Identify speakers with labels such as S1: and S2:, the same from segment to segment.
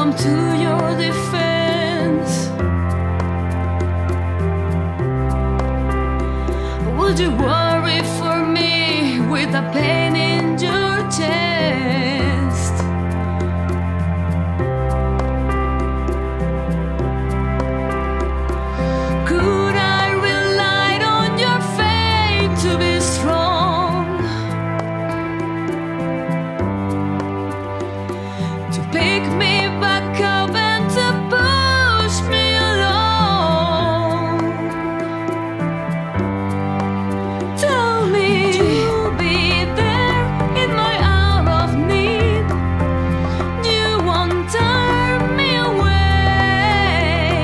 S1: come to your defense? Would you worry for me with the pain in your chest? Could I rely on your faith to be strong, to pick me back up and to push me along? Tell me you'll be there in my hour of need. You won't turn me away.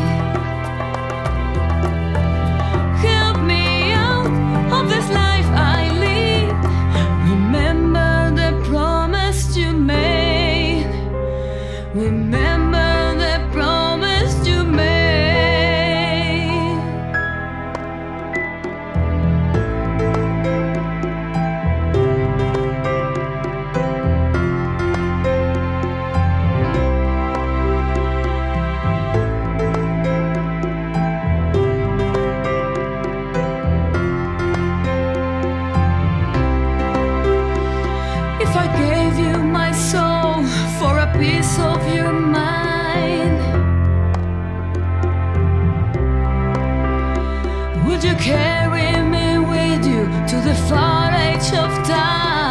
S1: Help me out of this life I lead. Remember the promise you made. Remember the promise you made. If I gave you my soul for a piece of your mind, would you carry me with you to the far edge of time?